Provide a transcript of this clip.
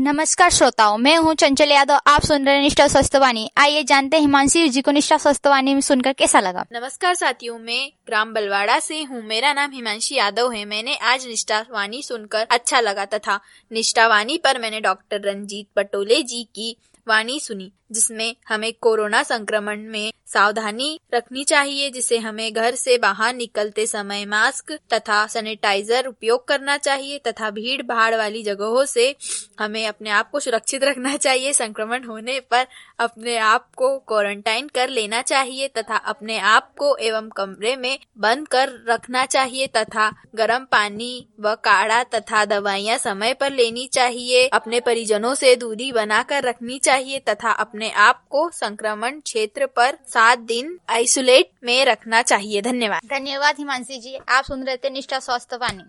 नमस्कार श्रोताओं, मैं हूं चंचल यादव। आप सुन रहे हैं निष्ठा स्वस्थ वाणी। आइए जानते हैं हिमांशी जी को निष्ठा स्वस्थ वाणी में सुनकर कैसा लगा। नमस्कार साथियों, मैं ग्राम बलवाड़ा से हूँ। मेरा नाम हिमांशी यादव है। मैंने आज निष्ठा वाणी सुनकर अच्छा लगा तथा निष्ठा वाणी पर मैंने डॉक्टर रंजीत पटोले जी की वाणी सुनी, जिसमें हमें कोरोना संक्रमण में सावधानी रखनी चाहिए, जिसे हमें घर से बाहर निकलते समय मास्क तथा सैनिटाइजर उपयोग करना चाहिए तथा भीड़ भाड़ वाली जगहों से हमें अपने आप को सुरक्षित रखना चाहिए। संक्रमण होने पर अपने आप को क्वारंटाइन कर लेना चाहिए तथा अपने आप को एवं कमरे में बंद कर रखना चाहिए तथा गर्म पानी व काढ़ा तथा दवाइयाँ समय पर लेनी चाहिए। अपने परिजनों से दूरी बनाकर रखनी चाहिए तथा अपने आप को संक्रमण क्षेत्र पर 7 दिन आइसोलेट में रखना चाहिए। धन्यवाद। धन्यवाद हिमांशी जी। आप सुन रहे थे निष्ठा स्वस्थ वाणी।